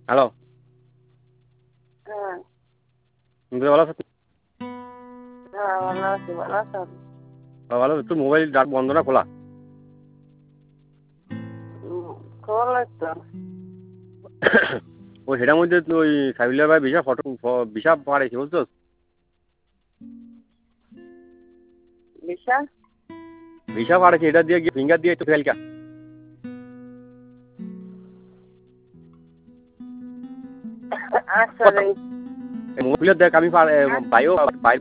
Hello, হ্যাঁ, তুমি ভালো আছো? হ্যাঁ, ভালো আছি, ভালো আছো? ভালো আছো? তোর মোবাইল ডাক বন্ধ না খোলা? খোলাই তো। ওই সেটার মধ্যে ওই সাইবুল্লাহ ভাই বিশাল ফটো বিশাল পাড়াইছে বুঝছো? বিশা বিশাল পাড়াইছে, এটা দিয়ে গিয়ে ফিঙ্গার দিয়ে একটু ফেলকা আসলে মোবাইল দেখ আমি বাইও